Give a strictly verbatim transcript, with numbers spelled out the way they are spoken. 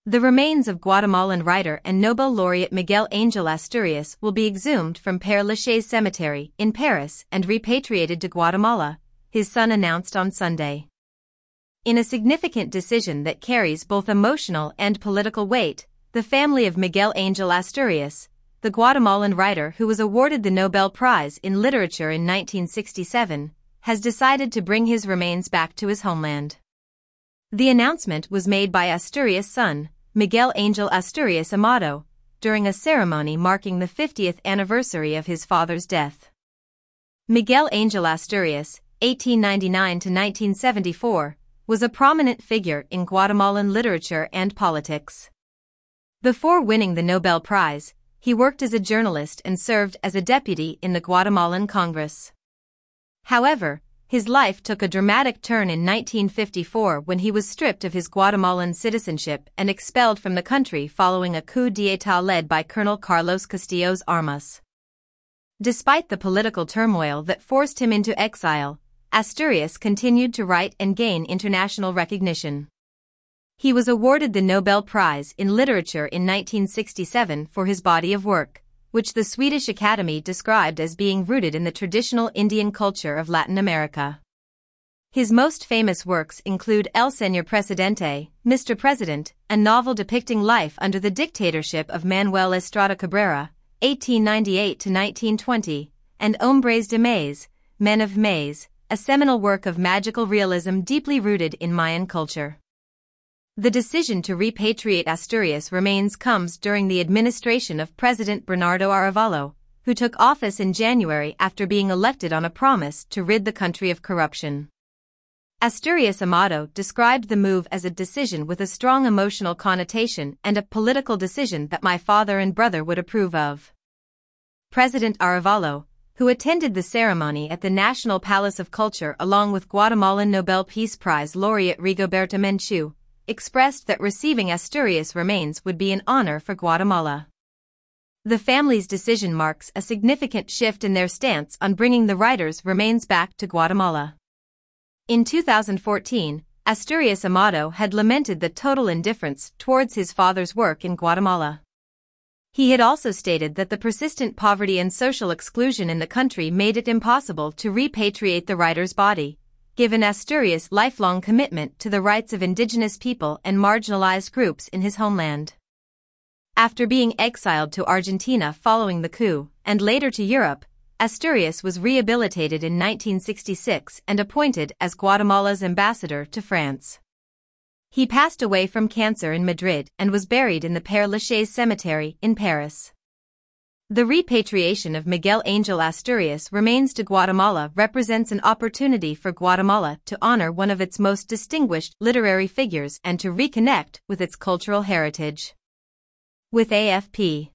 The remains of Guatemalan writer and Nobel laureate Miguel Angel Asturias will be exhumed from Père Lachaise Cemetery in Paris and repatriated to Guatemala, his son announced on Sunday. In a significant decision that carries both emotional and political weight, the family of Miguel Angel Asturias, the Guatemalan writer who was awarded the Nobel Prize in Literature in nineteen sixty-seven, has decided to bring his remains back to his homeland. The announcement was made by Asturias' son, Miguel Angel Asturias Amado, during a ceremony marking the fiftieth anniversary of his father's death. Miguel Angel Asturias, eighteen ninety-nine to nineteen seventy-four, was a prominent figure in Guatemalan literature and politics. Before winning the Nobel Prize, he worked as a journalist and served as a deputy in the Guatemalan Congress. However, his life took a dramatic turn in nineteen fifty-four when he was stripped of his Guatemalan citizenship and expelled from the country following a coup d'état led by Colonel Carlos Castillo's Armas. Despite the political turmoil that forced him into exile, Asturias continued to write and gain international recognition. He was awarded the Nobel Prize in Literature in nineteen sixty-seven for his body of work, which the Swedish Academy described as being rooted in the traditional Indian culture of Latin America. His most famous works include El Señor Presidente, Mister President, a novel depicting life under the dictatorship of Manuel Estrada Cabrera, eighteen ninety-eight to nineteen twenty, and Hombres de Maíz, Men of Maize, a seminal work of magical realism deeply rooted in Mayan culture. The decision to repatriate Asturias' remains comes during the administration of President Bernardo Arévalo, who took office in January after being elected on a promise to rid the country of corruption. Asturias Amado described the move as a decision with a strong emotional connotation and a political decision that my father and brother would approve of. President Arévalo, who attended the ceremony at the National Palace of Culture along with Guatemalan Nobel Peace Prize laureate Rigoberta Menchú, expressed that receiving Asturias' remains would be an honor for Guatemala. The family's decision marks a significant shift in their stance on bringing the writer's remains back to Guatemala. In two thousand fourteen, Asturias Amado had lamented the total indifference towards his father's work in Guatemala. He had also stated that the persistent poverty and social exclusion in the country made it impossible to repatriate the writer's body, given Asturias' lifelong commitment to the rights of indigenous people and marginalized groups in his homeland. After being exiled to Argentina following the coup, and later to Europe, Asturias was rehabilitated in nineteen sixty-six and appointed as Guatemala's ambassador to France. He passed away from cancer in Madrid and was buried in the Père Lachaise Cemetery in Paris. The repatriation of Miguel Angel Asturias' remains to Guatemala represents an opportunity for Guatemala to honor one of its most distinguished literary figures and to reconnect with its cultural heritage. With A F P